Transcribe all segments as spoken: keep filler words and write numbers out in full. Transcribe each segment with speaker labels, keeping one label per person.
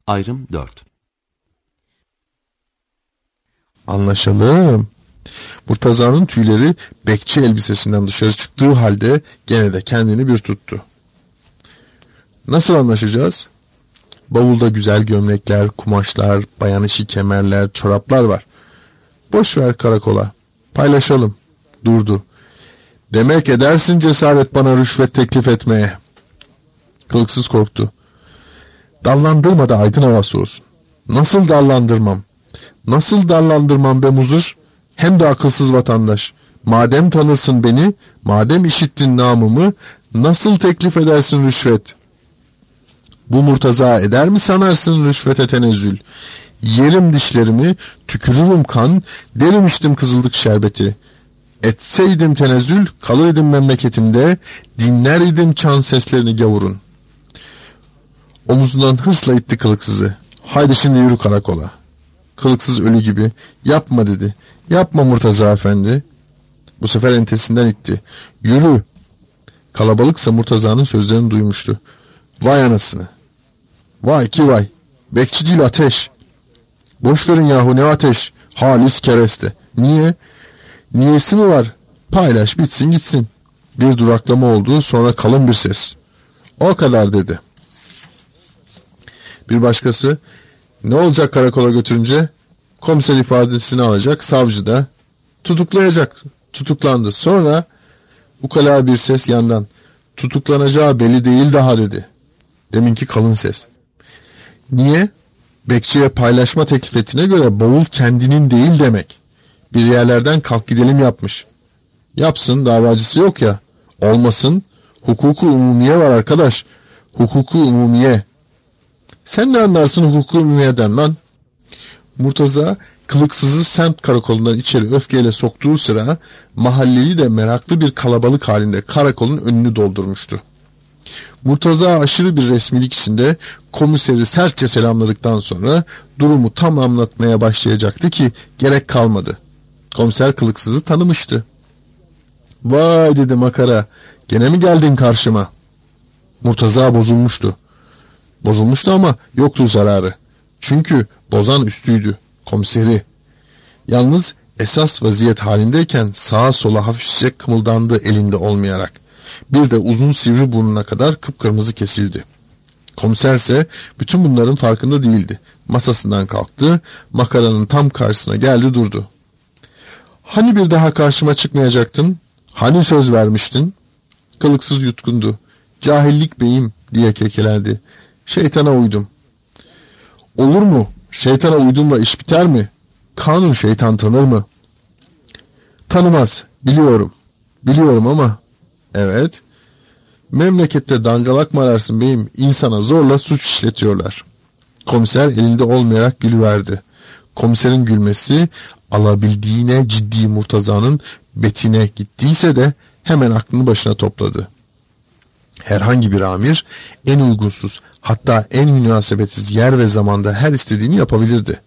Speaker 1: Ayrım dört.
Speaker 2: Anlaşalım. Murtaza'nın tüyleri bekçi elbisesinden dışarı çıktığı halde gene de kendini bir tuttu. Nasıl anlaşacağız? Bavulda güzel gömlekler, kumaşlar, bayan işi kemerler, çoraplar var. Boş ver karakola. Paylaşalım. Durdu. Demek edersin cesaret bana rüşvet teklif etmeye. Kılıksız korktu. Dallandırma da aydın havası olsun. Nasıl dallandırmam? Nasıl dallandırmam be muzır? Hem de akılsız vatandaş. Madem tanırsın beni, madem işittin namımı, nasıl teklif edersin rüşvet? Bu Murtaza eder mi sanarsın rüşvete tenezzül? Yerim dişlerimi, tükürürüm kan, derim içtim kızıldık şerbeti. Etseydim tenezzül, kalırdım memleketimde, dinler idim çan seslerini gavurun. Omuzundan hırsla itti kılıksızı. Haydi şimdi yürü karakola. Kılıksız ölü gibi. Yapma dedi. Yapma Murtaza efendi. Bu sefer entesinden itti. Yürü. Kalabalıksa Murtaza'nın sözlerini duymuştu. Vay anasını. Vay ki vay. Bekçi değil ateş. Boş verin yahu ne ateş. Halis kereste. Niye? Niyesi mi var? Paylaş bitsin gitsin. Bir duraklama oldu, sonra kalın bir ses. O kadar dedi. Bir başkası, ne olacak karakola götürünce? Komiser ifadesini alacak, savcı da tutuklayacak. Tutuklandı. Sonra ukala bir ses yandan, tutuklanacağı belli değil daha dedi. Deminki kalın ses. Niye? Bekçiye paylaşma teklif ettiğine göre bavul kendinin değil demek. Bir yerlerden kalk gidelim yapmış. Yapsın, davacısı yok ya. Olmasın, hukuku umumiye var arkadaş. Hukuku umumiye. Sen ne anlarsın hukuku umumiyeden lan? Murtaza kılıksızı semt karakolundan içeri öfkeyle soktuğu sıra mahalleyi de meraklı bir kalabalık halinde karakolun önünü doldurmuştu. Murtaza aşırı bir resmilik içinde komiseri sertçe selamladıktan sonra durumu tam anlatmaya başlayacaktı ki gerek kalmadı. Komiser kılıksızı tanımıştı. Vay dedi makara, gene mi geldin karşıma? Murtaza bozulmuştu. Bozulmuştu ama yoktu zararı. Çünkü bozan üstüydü, komiseri. Yalnız esas vaziyet halindeyken sağa sola hafifçe kımıldandı elinde olmayarak. Bir de uzun sivri burnuna kadar kıpkırmızı kesildi. Komiserse bütün bunların farkında değildi. Masasından kalktı, makaranın tam karşısına geldi durdu. Hani bir daha karşıma çıkmayacaktın? Hani söz vermiştin? Kılıksız yutkundu. Cahillik beyim diye kekelerdi. Şeytana uydum. Olur mu? Şeytana uydumla iş biter mi? Kanun şeytan tanır mı? Tanımaz. Biliyorum. Biliyorum ama... Evet. Memlekette dangalak mı ararsın beyim? İnsana zorla suç işletiyorlar. Komiser elinde olmayarak gülüverdi. Komiserin gülmesi alabildiğine ciddi Murtaza'nın betine gittiyse de hemen aklını başına topladı. Herhangi bir amir en uygunsuz, hatta en münasebetsiz yer ve zamanda her istediğini yapabilirdi.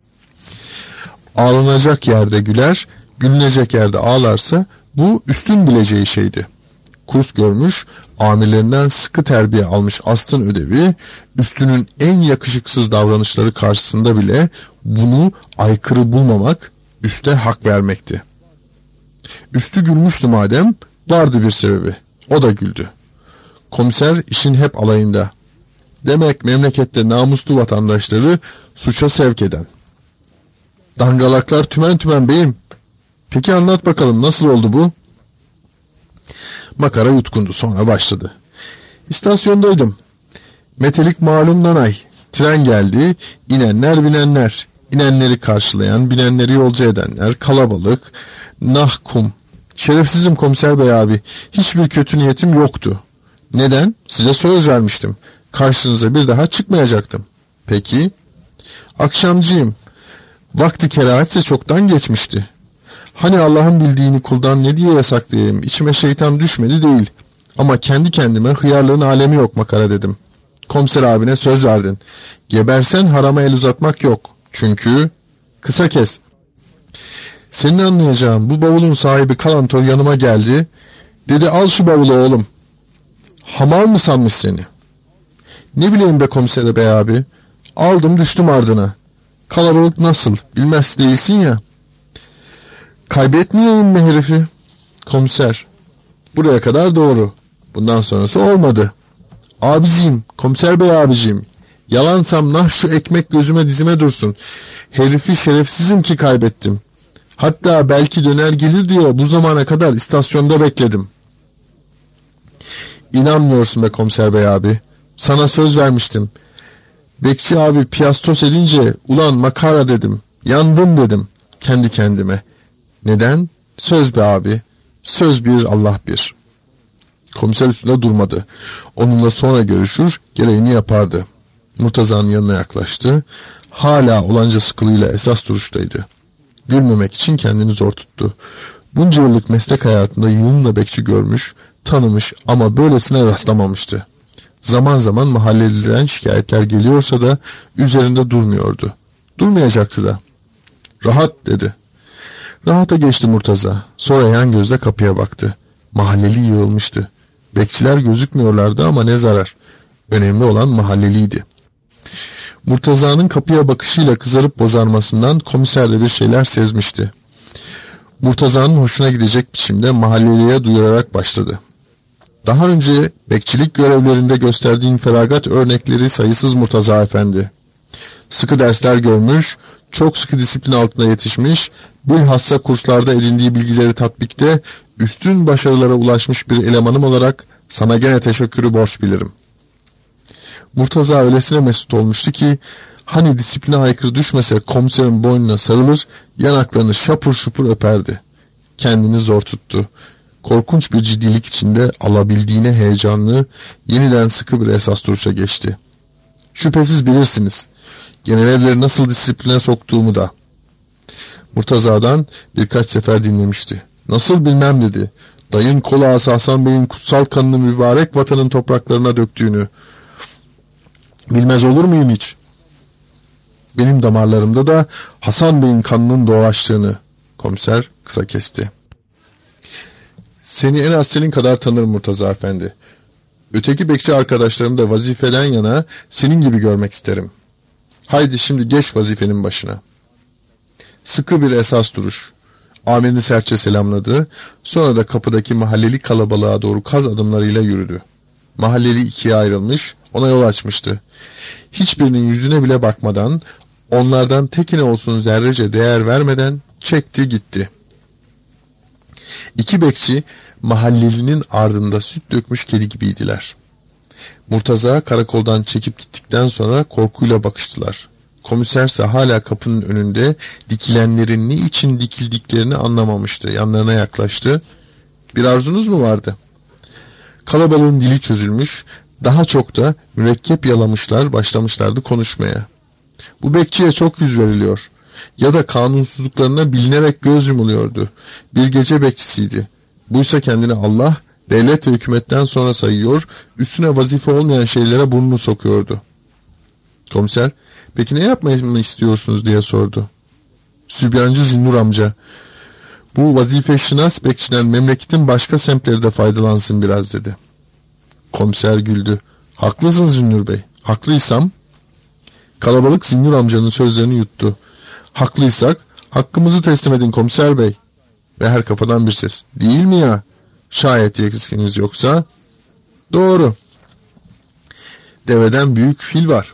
Speaker 2: Ağlanacak yerde güler, gülünecek yerde ağlarsa bu üstün bileceği şeydi. Kurs görmüş, amirlerinden sıkı terbiye almış astın ödevi, üstünün en yakışıksız davranışları karşısında bile bunu aykırı bulmamak, üste hak vermekti. Üstü gülmüştü madem, vardı bir sebebi, o da güldü. Komiser işin hep alayında. Demek memlekette namuslu vatandaşları suça sevk eden. Dangalaklar tümen tümen beyim. Peki anlat bakalım nasıl oldu bu? Makara yutkundu, sonra başladı. İstasyondaydım. Metelik malum nanay. Tren geldi, inenler binenler. İnenleri karşılayan, binenleri yolcu edenler, kalabalık, nah kum. Şerefsizim komiser bey abi, hiçbir kötü niyetim yoktu. Neden? Size söz vermiştim. Karşınıza bir daha çıkmayacaktım. Peki. Akşamcıyım. Vakti kerahetse çoktan geçmişti. Hani Allah'ın bildiğini kuldan ne diye yasaklayayım? İçime şeytan düşmedi değil. Ama kendi kendime hıyarlığın alemi yok makara dedim. Komiser abine söz verdin. Gebersen harama el uzatmak yok. Çünkü... Kısa kes. Senin anlayacağın bu bavulun sahibi Kalantor yanıma geldi. Dedi al şu bavulu oğlum. Hamal mı sanmış seni? Ne bileyim be komiser bey abi. Aldım düştüm ardına. Kalabalık nasıl? Bilmez değilsin ya. Kaybetmeyeyim mi herifi? Komiser. Buraya kadar doğru. Bundan sonrası olmadı. Abiciğim, komiser bey abiciğim. Yalansam nah şu ekmek gözüme dizime dursun. Herifi şerefsizim ki kaybettim. Hatta belki döner gelir diye bu zamana kadar istasyonda bekledim. İnanmıyorsun be komiser bey abi. Sana söz vermiştim. Bekçi abi piyastos edince ulan makara dedim. Yandım dedim kendi kendime. Neden? Söz be abi. Söz bir Allah bir. Komiser üstünde durmadı. Onunla sonra görüşür, gereğini yapardı. Murtaza'nın yanına yaklaştı. Hala olanca sıkılığıyla esas duruştaydı. Gülmemek için kendini zor tuttu. Bunca yıllık meslek hayatında yığınla bekçi görmüş, tanımış ama böylesine rastlamamıştı. Zaman zaman mahalleliden şikayetler geliyorsa da üzerinde durmuyordu. Durmayacaktı da. Rahat dedi. Rahata geçti Murtaza. Sonra yan gözle kapıya baktı. Mahalleli yığılmıştı. Bekçiler gözükmüyorlardı ama ne zarar. Önemli olan mahalleliydi. Murtaza'nın kapıya bakışıyla kızarıp bozarmasından komiser de bir şeyler sezmişti. Murtaza'nın hoşuna gidecek biçimde mahalleliye duyurarak başladı. Daha önce bekçilik görevlerinde gösterdiğin feragat örnekleri sayısız Murtaza Efendi. Sıkı dersler görmüş, çok sıkı disiplin altında yetişmiş, bilhassa kurslarda edindiği bilgileri tatbikte üstün başarılara ulaşmış bir elemanım olarak sana gene teşekkürü borç bilirim. Murtaza öylesine mesut olmuştu ki hani disipline aykırı düşmese komiserin boynuna sarılır, yanaklarını şapur şupur öperdi. Kendini zor tuttu. Korkunç bir ciddilik içinde alabildiğine heyecanlı, yeniden sıkı bir esas duruşa geçti. Şüphesiz bilirsiniz, generalleri nasıl disipline soktuğumu da. Murtaza'dan birkaç sefer dinlemişti. Nasıl bilmem dedi. Dayın kolu ağası Hasan Bey'in kutsal kanını mübarek vatanın topraklarına döktüğünü. Bilmez olur muyum hiç? Benim damarlarımda da Hasan Bey'in kanının dolaştığını. Komiser kısa kesti. Seni en az senin kadar tanırım Murtaza Efendi. Öteki bekçi arkadaşlarım da vazifeden yana senin gibi görmek isterim. Haydi şimdi geç vazifenin başına. Sıkı bir esas duruş. Amirini sertçe selamladı. Sonra da kapıdaki mahalleli kalabalığa doğru kaz adımlarıyla yürüdü. Mahalleli ikiye ayrılmış, ona yol açmıştı. Hiçbirinin yüzüne bile bakmadan, onlardan tekine olsun zerrece değer vermeden çekti gitti. İki bekçi mahallelinin ardında süt dökmüş kedi gibiydiler. Murtaza karakoldan çekip gittikten sonra korkuyla bakıştılar. Komiserse hala kapının önünde dikilenlerin ne için dikildiklerini anlamamıştı. Yanlarına yaklaştı. Bir arzunuz mu vardı? Kalabalığın dili çözülmüş, daha çok da mürekkep yalamışlar, başlamışlardı konuşmaya. Bu bekçiye çok yüz veriliyor. Ya da kanunsuzluklarına bilinerek göz yumuluyordu. Bir gece bekçisiydi. Buysa kendini Allah, devlet ve hükümetten sonra sayıyor, üstüne vazife olmayan şeylere burnunu sokuyordu. Komiser, peki ne yapmayı istiyorsunuz diye sordu. Sübyancı Zinnur amca, bu vazife şinas bekçiden memleketin başka semtleri de faydalansın biraz dedi. Komiser güldü. Haklısın Zinnur Bey. Haklıysam? Kalabalık Zinnur amcanın sözlerini yuttu. Haklıysak hakkımızı teslim edin komiser bey. Ve her kafadan bir ses. Değil mi ya? Şayet yetkiniz yoksa. Doğru. Deveden büyük fil var.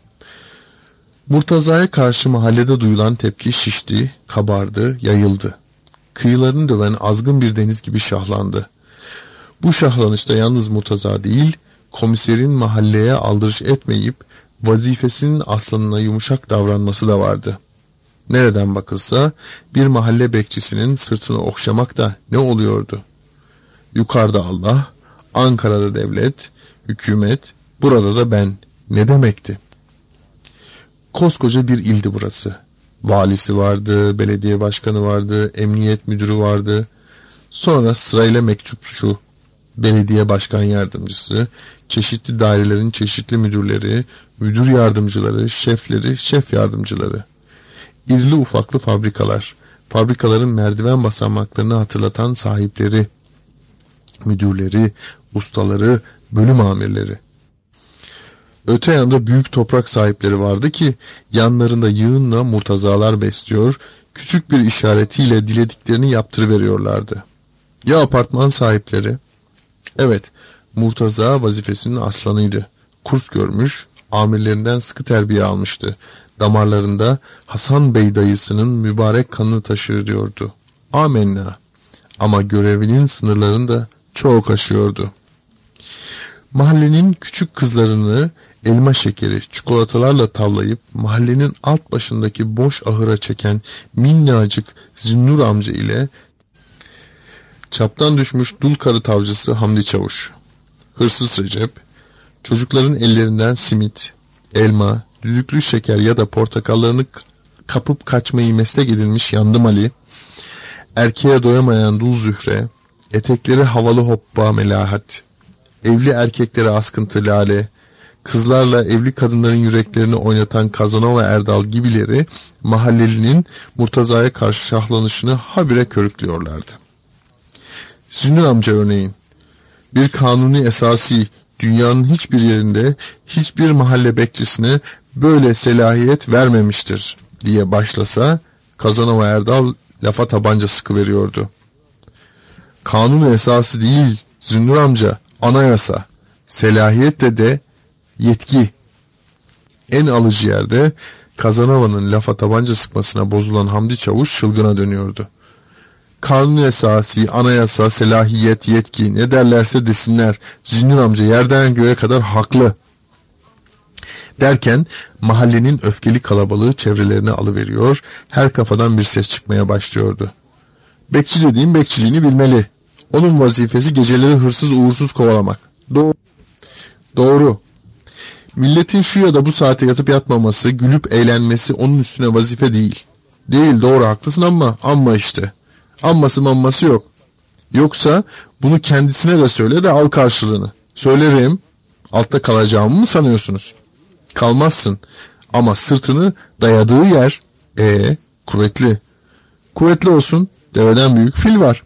Speaker 2: Murtaza'ya karşı mahallede duyulan tepki şişti, kabardı, yayıldı. Kıyılarını döven azgın bir deniz gibi şahlandı. Bu şahlanışta yalnız Murtaza değil, komiserin mahalleye aldırış etmeyip vazifesinin aslanına yumuşak davranması da vardı. Nereden bakılsa bir mahalle bekçisinin sırtını okşamak da ne oluyordu? Yukarıda Allah, Ankara'da devlet, hükümet, burada da ben. Ne demekti? Koskoca bir ildi burası. Valisi vardı, belediye başkanı vardı, emniyet müdürü vardı. Sonra sırayla mektupçu, belediye başkan yardımcısı, çeşitli dairelerin çeşitli müdürleri, müdür yardımcıları, şefleri, şef yardımcıları. İrili ufaklı fabrikalar, fabrikaların merdiven basamaklarını hatırlatan sahipleri, müdürleri, ustaları, bölüm amirleri. Öte yanda büyük toprak sahipleri vardı ki yanlarında yığınla murtazalar besliyor, küçük bir işaretiyle dilediklerini yaptırıveriyorlardı. Ya apartman sahipleri? Evet, murtaza vazifesinin aslanıydı. Kurs görmüş, amirlerinden sıkı terbiye almıştı. Damarlarında Hasan Bey dayısının mübarek kanını taşıyordu. Amenna. Ama görevinin sınırlarını da çok aşıyordu. Mahallenin küçük kızlarını elma şekeri, çikolatalarla tavlayıp mahallenin alt başındaki boş ahıra çeken minnacık Zinnur amca ile çaptan düşmüş dul karı tavcısı Hamdi Çavuş, hırsız Recep, çocukların ellerinden simit, elma, düdüklü şeker ya da portakallarını kapıp kaçmayı meslek edinmiş Yandım Ali, erkeğe doyamayan dul Zühre, etekleri havalı hoppa Melahat, evli erkeklere askıntı Lale, kızlarla evli kadınların yüreklerini oynatan Kazanova Erdal gibileri mahallelinin Murtaza'ya karşı şahlanışını habire körüklüyorlardı. Zünnür amca örneğin, bir kanuni esası dünyanın hiçbir yerinde hiçbir mahalle bekçisine böyle selahiyet vermemiştir diye başlasa, Kazanova Erdal lafa tabanca sıkıveriyordu. Kanun esası değil Zünnür amca, anayasa, selahiyet de de yetki. En alıcı yerde Kazanova'nın lafa tabanca sıkmasına bozulan Hamdi Çavuş çılgına dönüyordu. Kanun esası, anayasa, selahiyet, yetki ne derlerse desinler, Zünnür amca yerden göğe kadar haklı. Derken mahallenin öfkeli kalabalığı çevrelerine alıveriyor, her kafadan bir ses çıkmaya başlıyordu. Bekçi dediğim bekçiliğini bilmeli. Onun vazifesi geceleri hırsız uğursuz kovalamak. Doğru. Doğru. Milletin şu ya da bu saate yatıp yatmaması, gülüp eğlenmesi onun üstüne vazife değil. Değil, doğru, haklısın ama amma işte. Amması mamması yok. Yoksa bunu kendisine de söyle de al karşılığını. Söylerim. Altta kalacağımı mı sanıyorsunuz? Kalmazsın. Ama sırtını dayadığı yer e kuvvetli. Kuvvetli olsun. Deveden büyük fil var.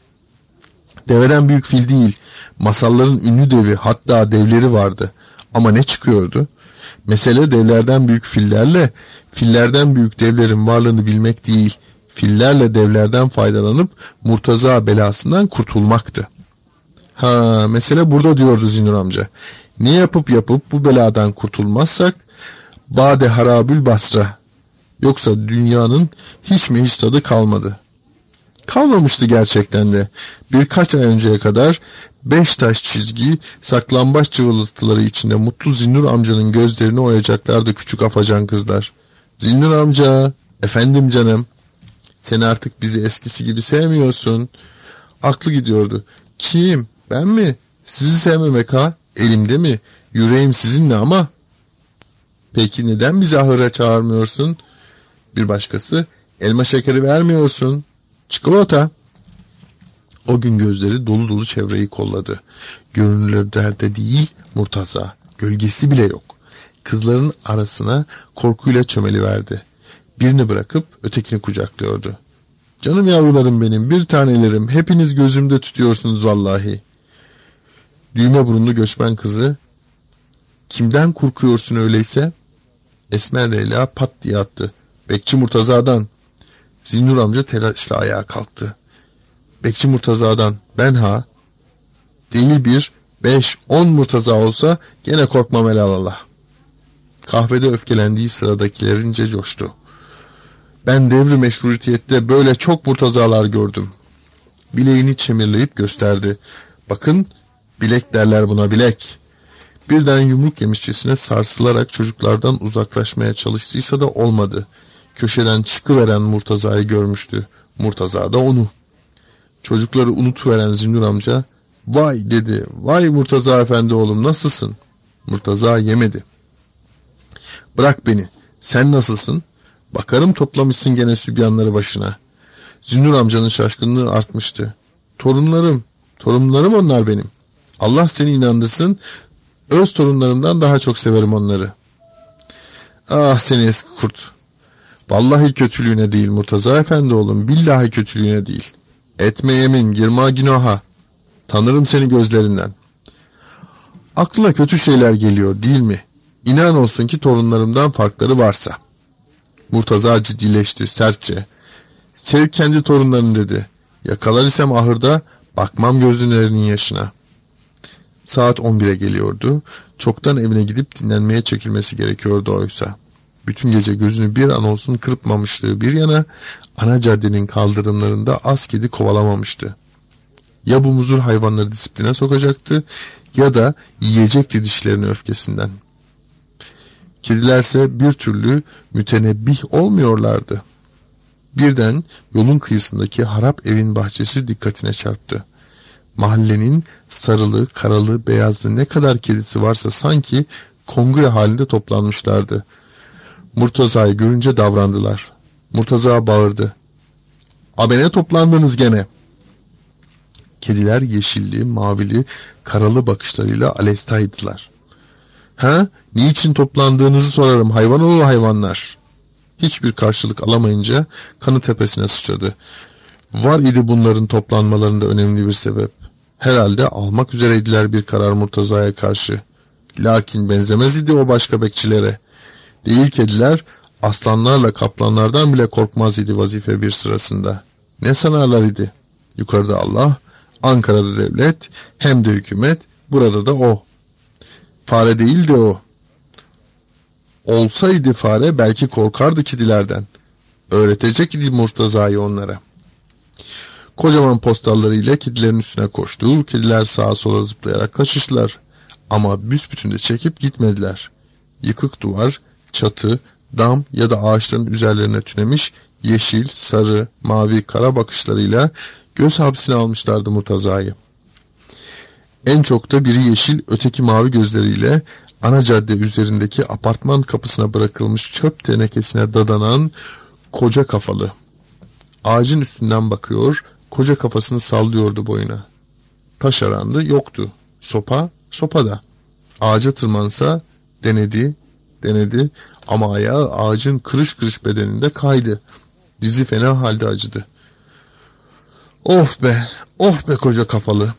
Speaker 2: Deveden büyük fil değil. Masalların ünlü devi, hatta devleri vardı. Ama ne çıkıyordu? Mesele devlerden büyük fillerle, fillerden büyük devlerin varlığını bilmek değil, fillerle devlerden faydalanıp Murtaza belasından kurtulmaktı. Ha, mesele burada diyordu Zinnur amca. Ne yapıp yapıp bu beladan kurtulmazsak, Bade Harabül Basra. Yoksa dünyanın hiç mi hiç tadı kalmadı. Kalmamıştı gerçekten de. Birkaç ay önceye kadar beş taş çizgi saklambaç cıvıltıları içinde mutlu Zinnur amcanın gözlerini oyacaklardı küçük afacan kızlar. Zinnur amca, efendim canım, sen artık bizi eskisi gibi sevmiyorsun. Aklı gidiyordu. Kim? Ben mi? Sizi sevmemek ha? Elimde mi? Yüreğim sizinle ama. Peki neden bizi ahıra çağırmıyorsun? Bir başkası, elma şekeri vermiyorsun. Çikolata. O gün gözleri dolu dolu çevreyi kolladı. Görünürlerde değil Murtaza. Gölgesi bile yok. Kızların arasına korkuyla çömeliverdi. Birini bırakıp ötekini kucaklıyordu. Canım yavrularım benim, bir tanelerim, hepiniz gözümde tutuyorsunuz vallahi. Düğme burunlu göçmen kızı, kimden korkuyorsun öyleyse? Esmer Leyla pat diye attı. Bekçi Murtaza'dan. Zinnur amca telaşla ayağa kalktı. Bekçi Murtaza'dan, ben ha? Değil bir, beş, on Murtaza olsa gene korkmam elallah. Kahvede öfkelendiği sıradakilerince coştu. Ben devri meşrutiyette böyle çok Murtazalar gördüm. Bileğini çemirleyip gösterdi. Bakın, bilek derler buna, bilek. Birden yumruk yemişçesine sarsılarak çocuklardan uzaklaşmaya çalıştıysa da olmadı. Köşeden çıkıveren Murtaza'yı görmüştü. Murtaza da onu. Çocukları unutuveren Zinnur amca, vay dedi, vay Murtaza efendi oğlum, nasılsın? Murtaza yemedi. Bırak beni, sen nasılsın? Bakarım toplamışsın gene sübyanları başına. Zinnur amcanın şaşkınlığı artmıştı. Torunlarım, torunlarım onlar benim. Allah seni inandırsın, öz torunlarımdan daha çok severim onları. Ah seni eski kurt. Vallahi kötülüğüne değil Murtaza efendi oğlum, billahi kötülüğüne değil. Etme yemin, girma günaha. Tanırım seni gözlerinden. Aklına kötü şeyler geliyor değil mi? İnan olsun ki torunlarımdan farkları varsa. Murtaza ciddileşti sertçe. Sev kendi torunlarını dedi. Yakalar isem ahırda bakmam gözlerinin yaşına. Saat on bire geliyordu. Çoktan evine gidip dinlenmeye çekilmesi gerekiyordu oysa. Bütün gece gözünü bir an olsun kırpmamışlığı bir yana, ana caddenin kaldırımlarında az kedi kovalamamıştı. Ya bu muzur hayvanları disipline sokacaktı ya da yiyecekti dişlerini öfkesinden. Kedilerse bir türlü mütenebbih olmuyorlardı. Birden yolun kıyısındaki harap evin bahçesi dikkatine çarptı. Mahallenin sarılı, karalı, beyazlı ne kadar kedisi varsa sanki kongre halinde toplanmışlardı. Murtaza'yı görünce davrandılar. Murtaza bağırdı. "Abene toplandınız gene." Kediler yeşilli, mavili, karalı bakışlarıyla alestaydılar. "Ha, niçin toplandığınızı sorarım hayvanoğlu hayvanlar." Hiçbir karşılık alamayınca kanı tepesine sıçradı. Var idi bunların toplanmalarında önemli bir sebep. Herhalde almak üzereydiler bir karar Murtaza'ya karşı. Lakin benzemez idi o başka bekçilere. Değil kediler, aslanlarla kaplanlardan bile korkmaz idi vazife bir sırasında. Ne sanarlar idi? Yukarıda Allah, Ankara'da devlet, hem de hükümet, burada da o. Fare değildi o. Olsaydı fare belki korkardı kedilerden. Öğretecek idi Murtaza'yı onlara. Kocaman postallarıyla kedilerin üstüne koştu. Kediler sağa sola zıplayarak kaçıştılar. Ama büsbütün de çekip gitmediler. Yıkık duvar, çatı, dam ya da ağaçların üzerlerine tünemiş yeşil, sarı, mavi, kara bakışlarıyla göz hapsine almışlardı Murtaza'yı. En çok da biri yeşil, öteki mavi gözleriyle ana cadde üzerindeki apartman kapısına bırakılmış çöp tenekesine dadanan koca kafalı. Ağacın üstünden bakıyor, koca kafasını sallıyordu boyuna. Taş arandı, yoktu. Sopa, sopa da. Ağaca tırmansa denedi, denedi ama ayağı ağacın kırış kırış bedeninde kaydı. Dizi fena halde acıdı. Of be, of be koca kafalı.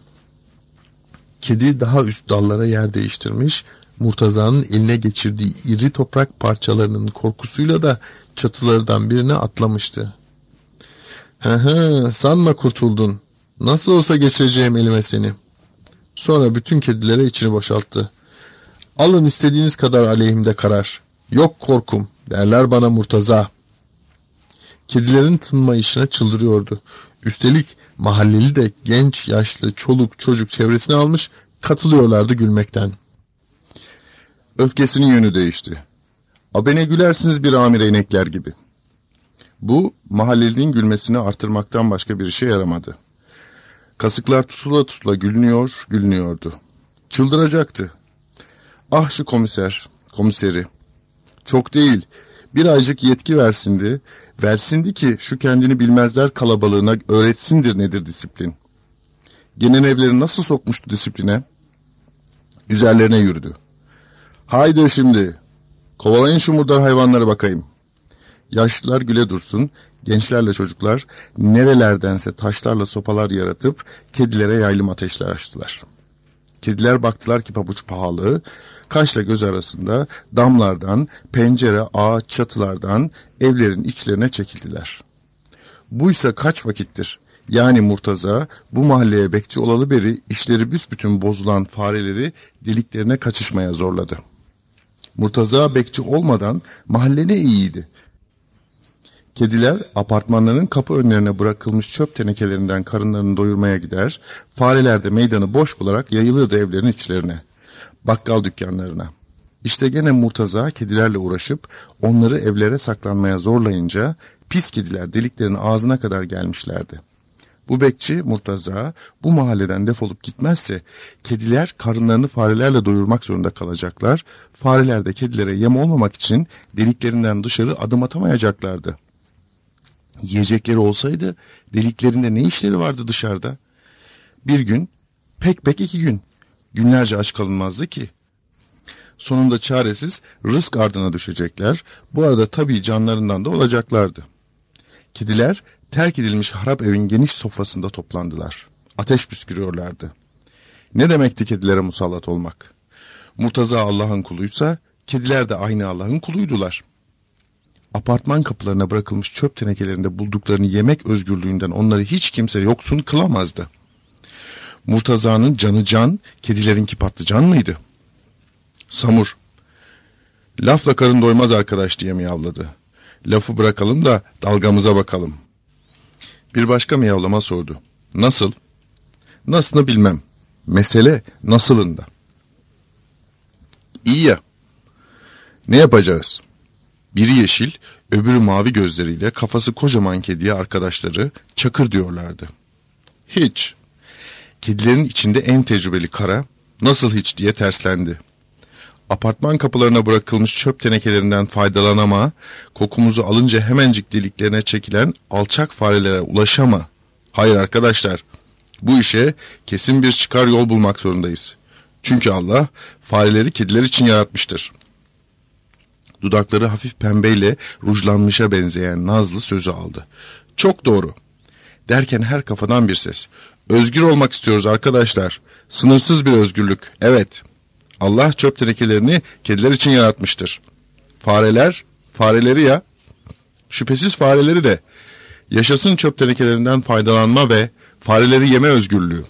Speaker 2: Kedi daha üst dallara yer değiştirmiş, Murtaza'nın eline geçirdiği iri toprak parçalarının korkusuyla da çatılardan birine atlamıştı. Hı hı, sanma kurtuldun. Nasıl olsa geçireceğim elime seni. Sonra bütün kedilere içini boşalttı. Alın istediğiniz kadar aleyhimde karar. Yok korkum derler bana Murtaza. Kedilerin tınmayışına çıldırıyordu. Üstelik mahalleli de genç, yaşlı, çoluk, çocuk çevresine almış katılıyorlardı gülmekten.
Speaker 1: Öfkesinin yönü değişti. Abene gülersiniz bir amire inekler gibi. Bu mahallelinin gülmesini artırmaktan başka bir işe yaramadı. Kasıklar tutula tutula gülünüyor, gülünüyordu. Çıldıracaktı. Ah şu komiser, komiseri. Çok değil, bir aycık yetki versindi, versindi ki şu kendini bilmezler kalabalığına öğretsindir nedir disiplin. Genen evleri nasıl sokmuştu disipline? Üzerlerine yürüdü. Haydi şimdi, kovalayın şu murdar hayvanları bakayım. Yaşlılar güle dursun, gençlerle çocuklar nerelerdense taşlarla sopalar yaratıp kedilere yaylım ateşler açtılar. Kediler baktılar ki pabuç pahalı, kaşla göz arasında damlardan, pencere, ağaç, çatılardan evlerin içlerine çekildiler. Buysa kaç vakittir, yani Murtaza bu mahalleye bekçi olalı beri işleri büsbütün bozulan fareleri deliklerine kaçışmaya zorladı. Murtaza bekçi olmadan mahalle ne iyiydi. Kediler apartmanların kapı önlerine bırakılmış çöp tenekelerinden karınlarını doyurmaya gider, fareler de meydanı boş bularak yayılırdı evlerin içlerine, bakkal dükkanlarına. İşte gene Murtaza kedilerle uğraşıp onları evlere saklanmaya zorlayınca pis kediler deliklerin ağzına kadar gelmişlerdi. Bu bekçi Murtaza bu mahalleden defolup gitmezse kediler karınlarını farelerle doyurmak zorunda kalacaklar, fareler de kedilere yem olmamak için deliklerinden dışarı adım atamayacaklardı. Yiyecekleri olsaydı deliklerinde ne işleri vardı dışarıda? Bir gün, pek pek iki gün, günlerce aç kalınmazdı ki. Sonunda çaresiz rızk ardına düşecekler, bu arada tabii canlarından da olacaklardı. Kediler terk edilmiş harap evin geniş sofrasında toplandılar. Ateş püskürüyorlardı. Ne demekti kedilere musallat olmak? Murtaza Allah'ın kuluysa Kediler de aynı Allah'ın kuluydular. Apartman kapılarına bırakılmış çöp tenekelerinde bulduklarını yemek özgürlüğünden onları hiç kimse yoksun kılamazdı. Murtaza'nın canı can, kedilerinki patlıcan mıydı? Samur, lafla karın doymaz arkadaş diye miyavladı. Lafı bırakalım da dalgamıza bakalım. Bir başka miyavlama sordu. Nasıl? Nasılını bilmem. Mesele nasılında. İyi ya. Ne yapacağız? Biri yeşil, öbürü mavi gözleriyle kafası kocaman kediye arkadaşları Çakır diyorlardı. Hiç. Kedilerin içinde en tecrübeli Kara, nasıl hiç diye terslendi. Apartman kapılarına bırakılmış çöp tenekelerinden faydalanama, kokumuzu alınca hemencik deliklerine çekilen alçak farelere ulaşama. Hayır arkadaşlar, bu işe kesin bir çıkar yol bulmak zorundayız. Çünkü Allah fareleri kediler için yaratmıştır. Dudakları hafif pembeyle rujlanmışa benzeyen Nazlı sözü aldı. Çok doğru. Derken her kafadan bir ses. Özgür olmak istiyoruz arkadaşlar. Sınırsız bir özgürlük. Evet. Allah çöp tenekelerini kediler için yaratmıştır. Fareler, fareleri ya. Şüphesiz fareleri de. Yaşasın çöp tenekelerinden faydalanma ve fareleri yeme özgürlüğü.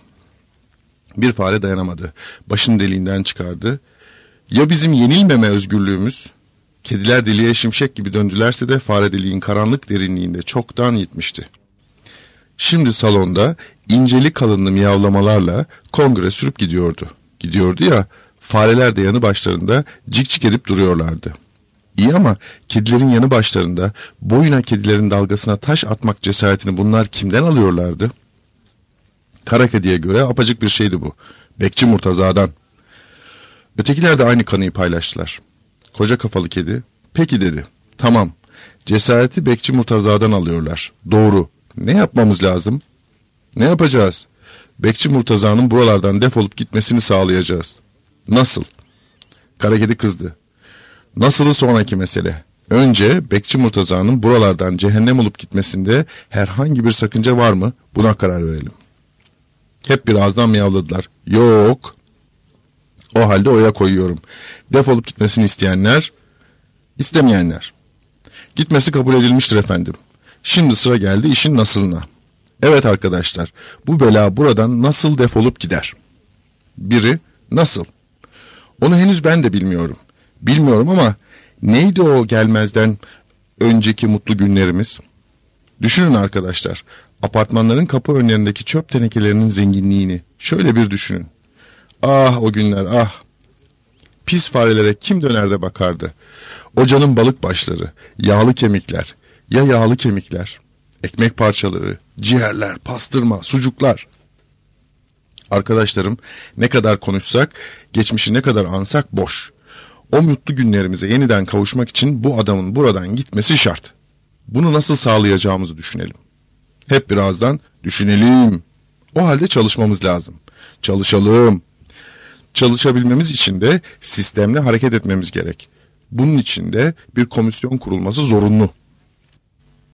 Speaker 1: Bir fare dayanamadı. Başını deliğinden çıkardı. Ya bizim yenilmeme özgürlüğümüz? Kediler deliğe şimşek gibi döndülerse de fare deliğin karanlık derinliğinde çoktan yitmişti. Şimdi salonda inceli kalınlı miyavlamalarla kongre sürüp gidiyordu. Gidiyordu ya, fareler de yanı başlarında cik cik edip duruyorlardı. İyi ama kedilerin yanı başlarında boyuna kedilerin dalgasına taş atmak cesaretini bunlar kimden alıyorlardı? Kara kediye göre apacık bir şeydi bu. Bekçi Murtaza'dan. Ötekiler de aynı kanıyı paylaştılar. Koca kafalı kedi, peki dedi. Tamam, cesareti Bekçi Murtaza'dan alıyorlar. Doğru. Ne yapmamız lazım? Ne yapacağız? Bekçi Murtaza'nın buralardan defolup gitmesini sağlayacağız. Nasıl? Kara kedi kızdı. Nasılı sonraki mesele. Önce Bekçi Murtaza'nın buralardan cehennem olup gitmesinde herhangi bir sakınca var mı? Buna karar verelim. Hep bir ağızdan miyavladılar. Yok. O halde oya koyuyorum. Defolup gitmesini isteyenler, istemeyenler. Gitmesi kabul edilmiştir efendim. Şimdi sıra geldi işin nasılına. Evet arkadaşlar, bu bela buradan nasıl defolup gider? Biri, nasıl? Onu henüz ben de bilmiyorum. Bilmiyorum ama neydi o gelmezden önceki mutlu günlerimiz? Düşünün arkadaşlar, apartmanların kapı önlerindeki çöp tenekelerinin zenginliğini şöyle bir düşünün. Ah o günler ah! Pis farelere kim döner de bakardı? O canın balık başları, yağlı kemikler, ya yağlı kemikler, ekmek parçaları, ciğerler, pastırma, sucuklar. Arkadaşlarım, ne kadar konuşsak, geçmişi ne kadar ansak boş. O mutlu günlerimize yeniden kavuşmak için bu adamın buradan gitmesi şart. Bunu nasıl sağlayacağımızı düşünelim. Hep birazdan düşünelim. O halde çalışmamız lazım. Çalışalım. Çalışabilmemiz için de sistemle hareket etmemiz gerek. Bunun için de bir komisyon kurulması zorunlu.